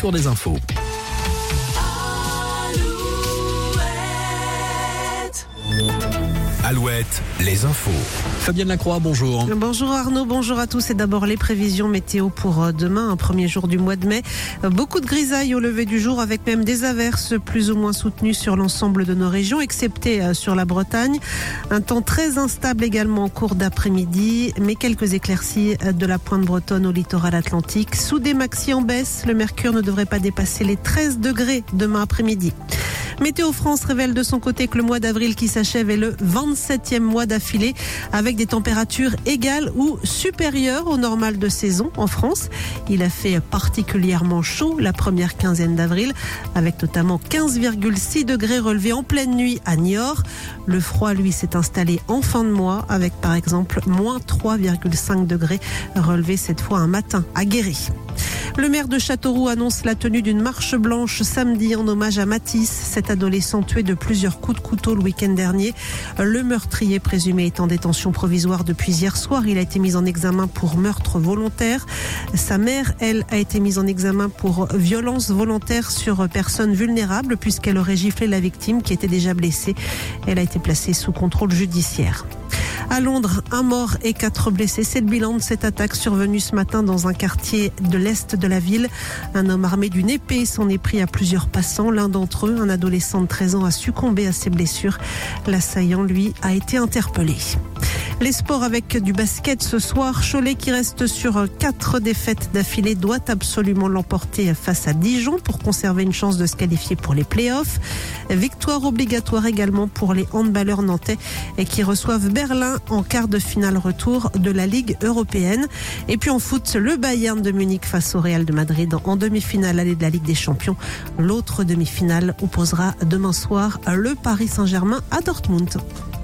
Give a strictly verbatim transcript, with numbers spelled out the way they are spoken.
tour des infos. Alouette, les infos. Fabienne Lacroix, bonjour. Bonjour Arnaud, bonjour à tous. Et d'abord les prévisions météo pour demain, un premier jour du mois de mai. Beaucoup de grisailles au lever du jour avec même des averses plus ou moins soutenues sur l'ensemble de nos régions, excepté sur la Bretagne. Un temps très instable également en cours d'après-midi, mais quelques éclaircies de la pointe bretonne au littoral atlantique. Sous des maxi en baisse, le mercure ne devrait pas dépasser les treize degrés demain après-midi. Météo France révèle de son côté que le mois d'avril qui s'achève est le vingt-septième mois d'affilée avec des températures égales ou supérieures au normal de saison en France. Il a fait particulièrement chaud la première quinzaine d'avril avec notamment quinze virgule six degrés relevés en pleine nuit à Niort. Le froid, lui, s'est installé en fin de mois avec par exemple moins trois virgule cinq degrés relevés cette fois un matin à Guéry. Le maire de Châteauroux annonce la tenue d'une marche blanche samedi en hommage à Mathis, cet adolescent tué de plusieurs coups de couteau le week-end dernier. Le meurtrier présumé est en détention provisoire depuis hier soir. Il a été mis en examen pour meurtre volontaire. Sa mère, elle, a été mise en examen pour violence volontaire sur personne vulnérable puisqu'elle aurait giflé la victime qui était déjà blessée. Elle a été placée sous contrôle judiciaire. À Londres, un mort et quatre blessés. C'est le bilan de cette attaque survenue ce matin dans un quartier de l'est de la ville. Un homme armé d'une épée s'en est pris à plusieurs passants. L'un d'entre eux, un adolescent de treize ans, a succombé à ses blessures. L'assaillant, lui, a été interpellé. Les sports avec du basket ce soir. Cholet qui reste sur quatre défaites d'affilée doit absolument l'emporter face à Dijon pour conserver une chance de se qualifier pour les play-offs. Victoire obligatoire également pour les handballeurs nantais et qui reçoivent Berlin en quart de finale retour de la Ligue européenne. Et puis en foot, le Bayern de Munich face au Real de Madrid en demi-finale allée de la Ligue des Champions. L'autre demi-finale opposera demain soir le Paris Saint-Germain à Dortmund.